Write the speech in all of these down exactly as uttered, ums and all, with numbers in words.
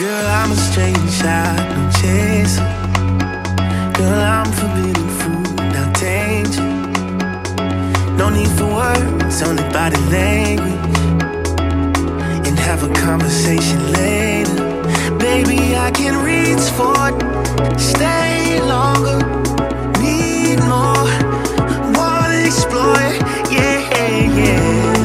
Girl, I'm a straight shot, no chaser. Girl, I'm forbidden fruit, now danger. No need for words, only body language. And have a conversation later. Baby, I can reach for it, stay longer, need more, wanna explore it, yeah, yes.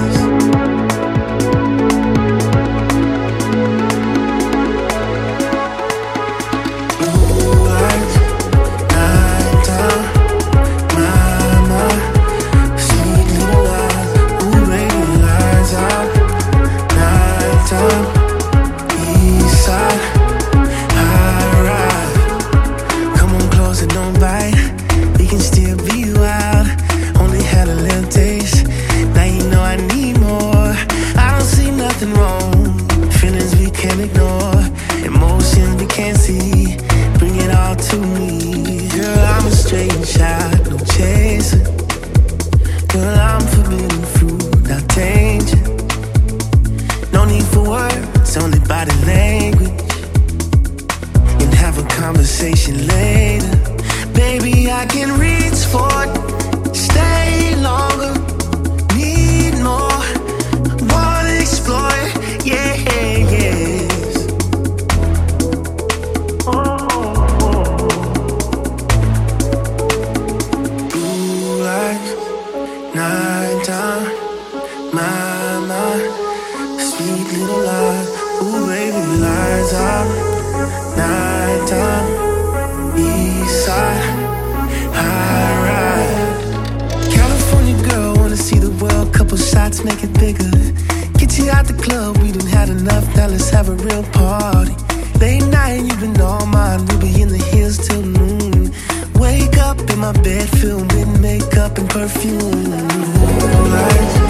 Conversation later. Baby, I can reach for it, stay longer, need more, wanna explore it, yeah, yes. Blue lights, nighttime, my, my, sweet little lies, ooh baby, lights out. Nighttime, east side, high ride. California girl, wanna see the world, couple shots, make it bigger. Get you out the club, we done had enough, now let's have a real party. Late night, you've been all mine, we'll be in the hills till noon. Wake up in my bed, filled with makeup and perfume. Lights,